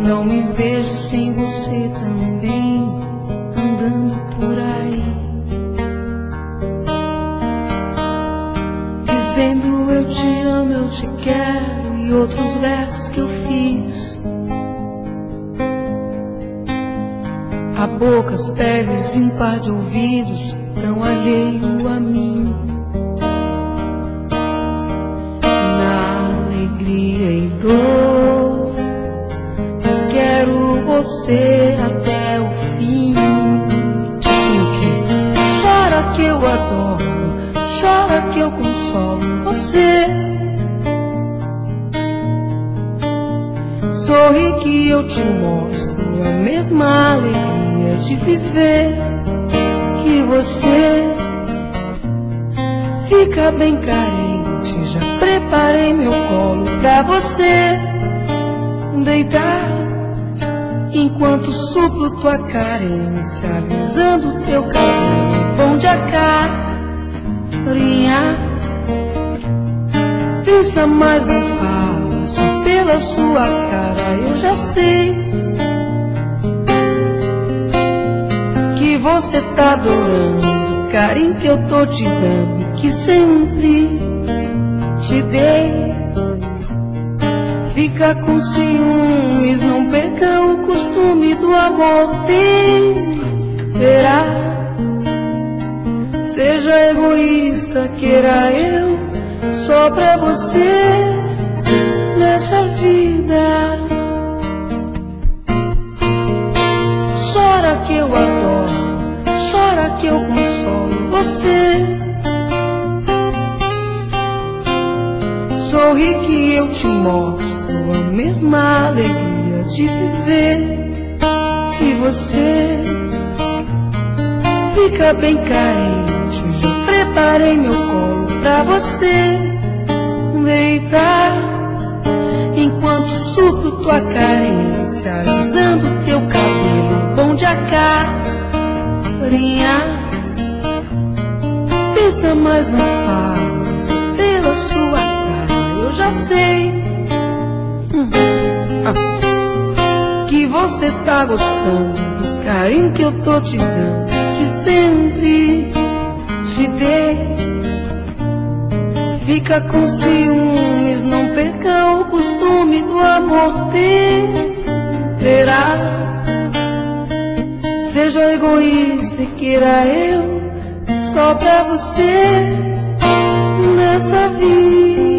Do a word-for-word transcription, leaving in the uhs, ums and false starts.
Não me vejo sem você também, andando por aí, dizendo eu te amo, eu te quero, e outros versos que eu fiz. A bocas, peles, em par de ouvidos, tão alheio a mim. Na alegria e dor, quero você até o fim. E o que? Chora que eu adoro, chora que eu consolo você. Sorri que eu te mostro a mesma alegria de viver que você. Fica bem carente, já preparei meu colo pra você deitar, enquanto suplo tua carência, alisando teu cabelo bom de acarinhar. Pensa, mas não fala, só pela sua cara eu já sei que você tá adorando o carinho que eu tô te dando, que sempre te dei. Fica com ciúmes, não perca o costume do amor, terá. Seja egoísta, queira eu só pra você nessa vida. Chora que eu adoro, chora que eu consolo você. Sorri que eu te mostro a mesma alegria de viver que você. Fica bem carente, já preparei meu colo pra você deitar, enquanto suplo tua carência, alisando teu cabelo bom de acarinhar. Pensa, mas não fala, só pela sua cara eu já sei hum, ah, que você tá gostando do carinho que eu tô te dando, que sempre te dei. Fica com ciúmes, não perca o costume do amor, terá. Seja egoísta e queira eu só pra você nessa vida.